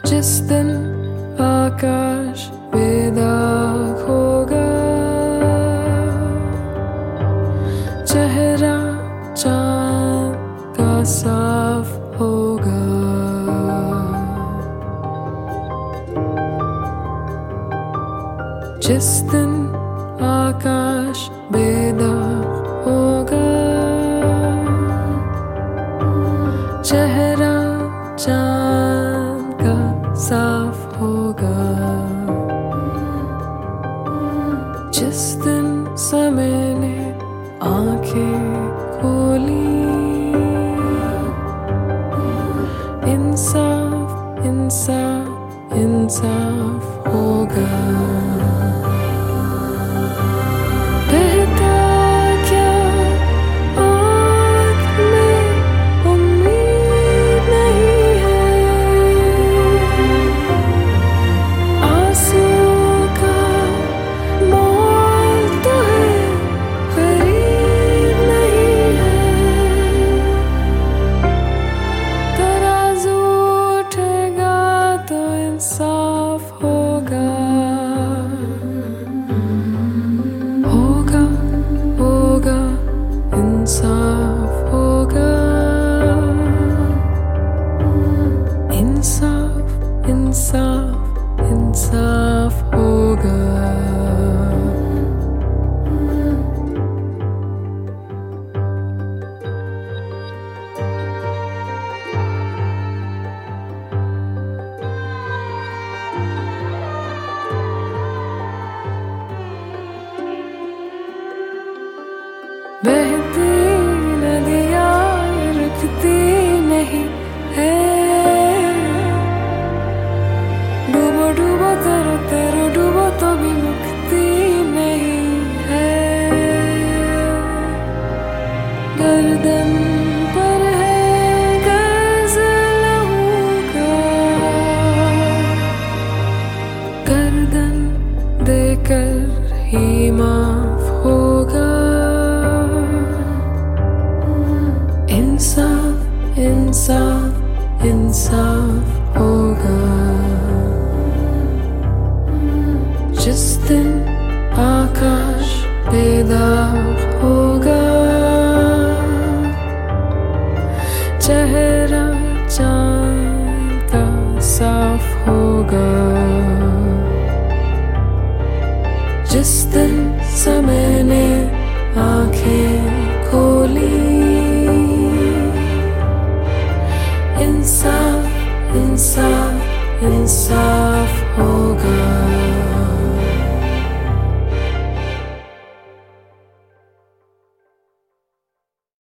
जिस दिन आकाश बेदाग होगा, चेहरा चांद का साफ होगा। जिस दिन आकाश बेदाग होगा, चेहरा चांद का साफ होगा। जिस दिन समय ने आंखें खोली, इंसाफ इंसाफ इंसाफ होगा। इंसाफ होगा, इंसाफ इंसाफ इंसाफ होगा। बहती नदियाँ रुकती नहीं है, डूबो डूबो तेरो तेरो डूबो तो भी मुक्ति नहीं है। गर्दन पर है कर्ज लहू का, गर्दन देकर ही माफ होगा। इंसाफ इंसाफ इंसाफ होगा। जिस दिन आकाश बेदाग होगा, चेहरा चांद का साफ होगा। जिस दिन समय ने आंखें खोली, इंसाफ इंसाफ इंसाफ होगा।